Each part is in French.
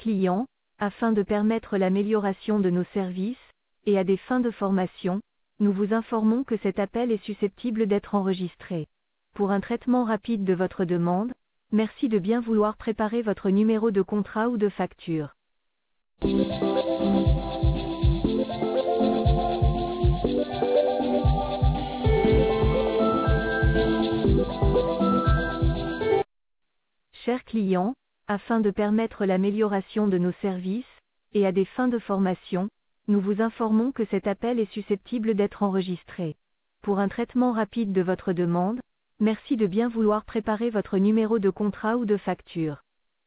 client, afin de permettre l'amélioration de nos services, et à des fins de formation, nous vous informons que cet appel est susceptible d'être enregistré. Pour un traitement rapide de votre demande, merci de bien vouloir préparer votre numéro de contrat ou de facture. Chers clients, afin de permettre l'amélioration de nos services, et à des fins de formation, nous vous informons que cet appel est susceptible d'être enregistré. Pour un traitement rapide de votre demande, merci de bien vouloir préparer votre numéro de contrat ou de facture.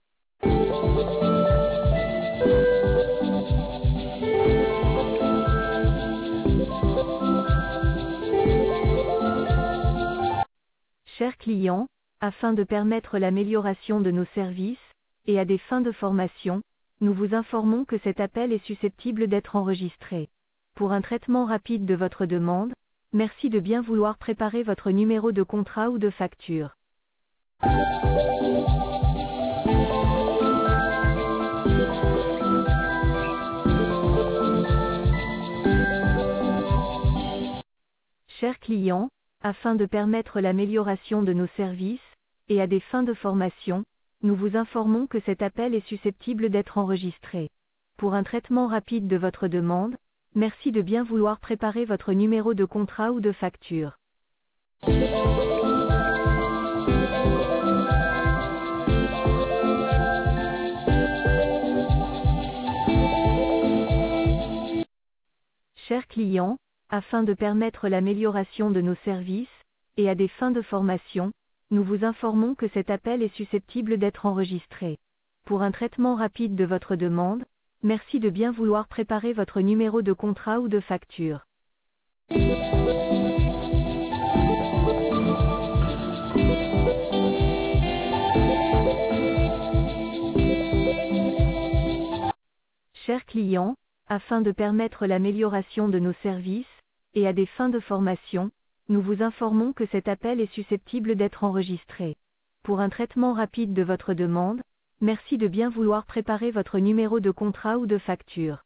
Chers clients, afin de permettre l'amélioration de nos services, et à des fins de formation, nous vous informons que cet appel est susceptible d'être enregistré. Pour un traitement rapide de votre demande, merci de bien vouloir préparer votre numéro de contrat ou de facture. Chers clients, afin de permettre l'amélioration de nos services, et à des fins de formation, nous vous informons que cet appel est susceptible d'être enregistré. Pour un traitement rapide de votre demande, merci de bien vouloir préparer votre numéro de contrat ou de facture. Chers clients, afin de permettre l'amélioration de nos services, et à des fins de formation, nous vous informons que cet appel est susceptible d'être enregistré. Pour un traitement rapide de votre demande, merci de bien vouloir préparer votre numéro de contrat ou de facture. Chers clients, afin de permettre l'amélioration de nos services, et à des fins de formation, nous vous informons que cet appel est susceptible d'être enregistré. Pour un traitement rapide de votre demande, merci de bien vouloir préparer votre numéro de contrat ou de facture.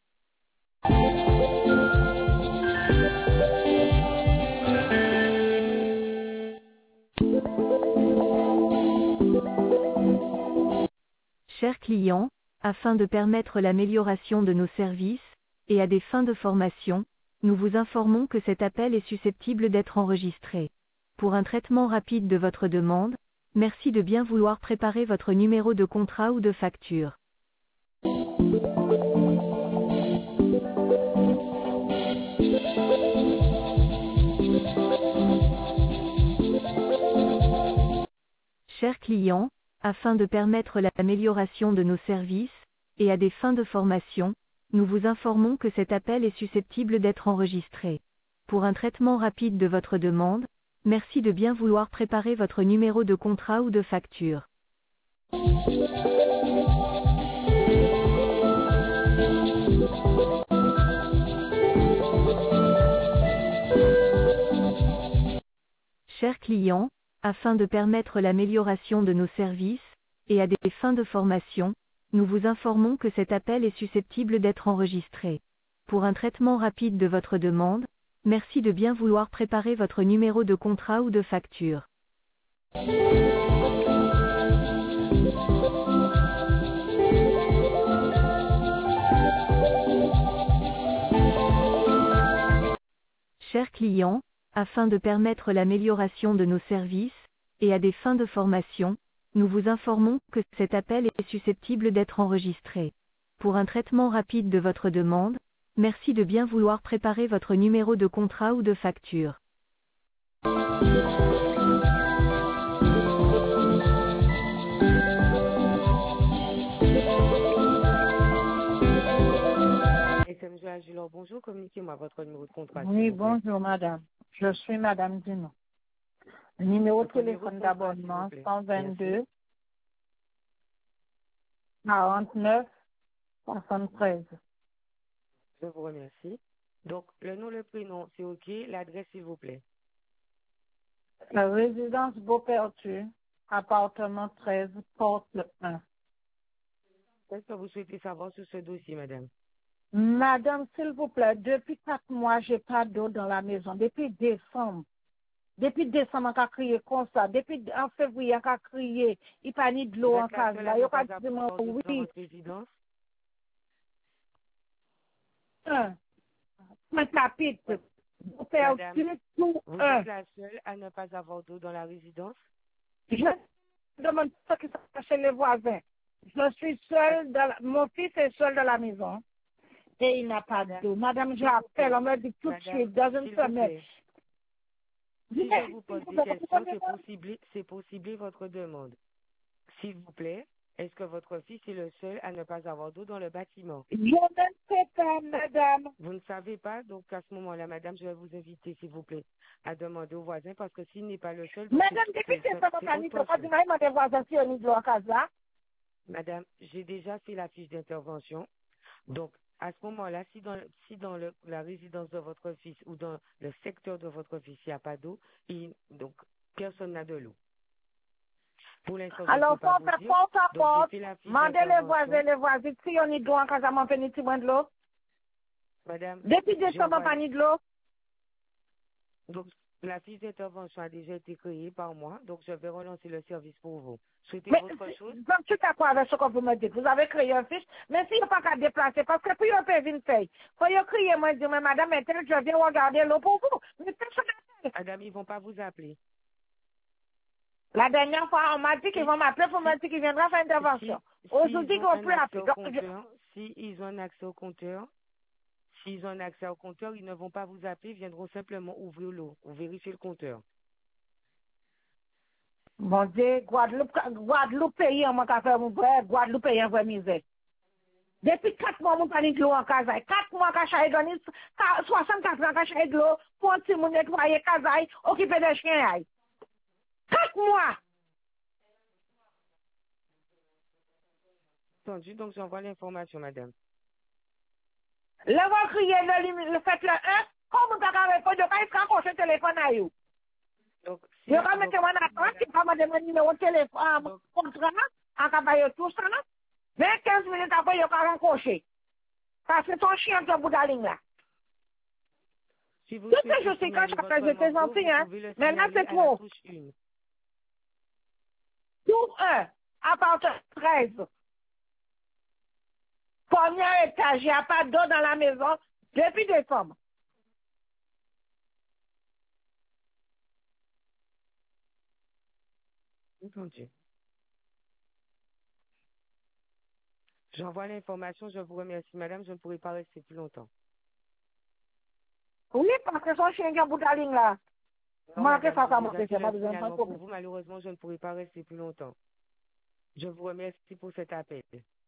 Chers clients, afin de permettre l'amélioration de nos services, et à des fins de formation, nous vous informons que cet appel est susceptible d'être enregistré. Pour un traitement rapide de votre demande, merci de bien vouloir préparer votre numéro de contrat ou de facture. Chers clients, afin de permettre l'amélioration de nos services, et à des fins de formation, nous vous informons que cet appel est susceptible d'être enregistré. Pour un traitement rapide de votre demande, merci de bien vouloir préparer votre numéro de contrat ou de facture. Chers clients, afin de permettre l'amélioration de nos services, et à des fins de formation, nous vous informons que cet appel est susceptible d'être enregistré. Pour un traitement rapide de votre demande, merci de bien vouloir préparer votre numéro de contrat ou de facture. Chers clients, afin de permettre l'amélioration de nos services, et à des fins de formation, nous vous informons que cet appel est susceptible d'être enregistré. Pour un traitement rapide de votre demande, merci de bien vouloir préparer votre numéro de contrat ou de facture. SMG Agilor, bonjour, communiquez-moi votre numéro de contrat. Oui, bonjour madame. Je suis madame Dino. Le numéro de téléphone d'abonnement 122 49 73. Je vous remercie. Donc, le nom, le prénom, c'est OK. L'adresse, s'il vous plaît. La résidence Beaupertu, appartement 13, porte 1. Qu'est-ce que vous souhaitez savoir sur ce dossier, madame? Madame, s'il vous plaît, depuis 4 mois, j'ai pas d'eau dans la maison. Depuis décembre. Depuis décembre, on a crié comme ça. Depuis en février, on a crié. Il n'y a pas ni de l'eau Vous en êtes la case seule là. à Il ne a pas pas dit avoir d'eau dans oui. votre résidence? Un chapitre. Vous faites Madame, tout vous un. êtes la seule à ne pas avoir d'eau dans la résidence? Je demande ce qui se passe chez les voisins. Je suis seule, mon fils est seul dans la maison et il n'a pas d'eau. Madame, j'appelle, on me dit tout de suite, dans une s'il vous semaine. plaît, si je vous pose des questions, c'est pour cibler votre demande. S'il vous plaît, est-ce que votre fils est le seul à ne pas avoir d'eau dans le bâtiment? Je ne sais pas, madame. Vous ne savez pas, donc à ce moment-là, madame, je vais vous inviter, s'il vous plaît, à demander aux voisins, parce que s'il n'est pas le seul, donc Madame, depuis que ça m'a dit, autre quand chose. il m'a des voisins qui ont mis de l'eau en casa. Madame, j'ai déjà fait la fiche d'intervention. Donc, à ce moment-là, si dans la résidence de votre fils ou dans le secteur de votre fils, il n'y a pas d'eau, donc personne n'a de l'eau. Pour l'instant, je ne Alors, peux pas faut vous faire dire. porte à Donc, j'ai porte, fait la fiche mandez les d'intervention. voisins, si on y de l'eau en casa, m'en fait ni petit moins de l'eau. Madame, Depuis j'ai décembre, envoyé. pas ni de l'eau. Donc, la fiche d'intervention a déjà été créée par moi, donc je vais relancer le service pour vous. Mais, Souhaitez-vous autre chose? donc, tout à quoi avec ce que vous me dites? Vous avez créé un fiche, mais s'il n'y a pas qu'à déplacer, parce que puis on peut venir faire. Quand il crier, moi, je dis, mais madame, je viens regarder l'eau pour vous. Mais personne n'a fait. Madame, ils ne vont pas vous appeler. La dernière fois, on m'a dit qu'ils vont m'appeler pour me dire qu'ils viendront faire intervention. Aujourd'hui, S'ils ont on un peut accès appeler. au compteur, s'ils ont un accès au compteur, s'ils ont un accès au compteur, ils ne vont pas vous appeler, ils viendront simplement ouvrir l'eau ou vérifier le compteur. Mon Dieu, Guadeloupe pays, on m'a fait mon vrai, Guadeloupe pays, un vrai misère. Depuis 4 mois, mon pas de l'eau en casaille. 4 mois, quand j'ai donné 64 ans, quand j'ai de l'eau, pour un petit monde nettoyer casaille, occuper des chiens. 4 mois! Entendu, donc j'envoie l'information, madame. Le va crier, le fait le 1, comme vous avez répondu, quand il prend le téléphone à vous. Donc, Je vais mettre mon attente, si pas me demander mon téléphone, mon contrat, en cabaye tout ça, 15 minutes après, il y a un cocher. Parce que ton chien est au bout de la ligne là. Si vous Tout ce que souhaitez je sais quand signaler je fais, j'étais morceau, gentil, vous hein. pouvez le Maintenant, signaler c'est à la trop. touche 1. Tour 1, à partir de 13. Premier étage, il n'y a pas d'eau dans la maison depuis décembre. Entendu. J'envoie l'information, je vous remercie, madame, je ne pourrai pas rester plus longtemps. Oui, parce que son chien est au bout de la ligne là. Non, Manquez madame, ça, j'ai ça déjà manque, fait c'est pas le besoin de signalement pour problème. vous, malheureusement, je ne pourrai pas rester plus longtemps. Je vous remercie pour cet appel.